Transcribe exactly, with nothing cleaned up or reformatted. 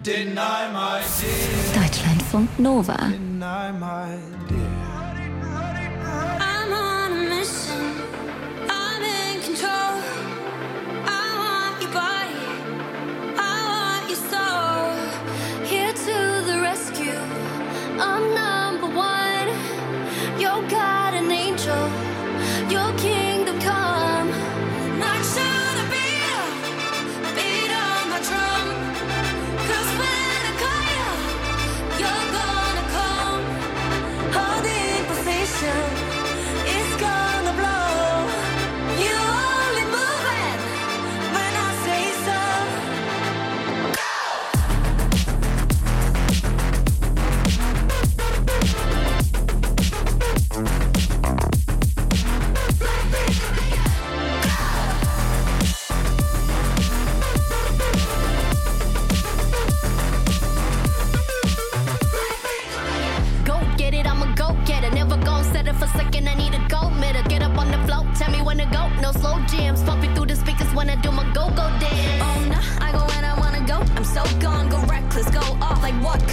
Deny my dear. Deutschlandfunk Nova. Deny my dear. I'm on a mission. I'm in control. I want your body. I want your soul. Here to the rescue. I'm number one. Your God, an angel. Your kingdom come. Not sure to beat up, beat on my drum. 'Cause when I call you, you're gonna come. Holding position, it's gonna blow. You only move it when I say so. Go get it, I'ma go get it. Never gon' set it for second. I need a gold mitter. Get up on the floor, tell me when to go. No slow jams, pumping through the speakers when I do my go-go dance. Oh, nah, I go when I wanna go. I'm so gone, go reckless, go off like what?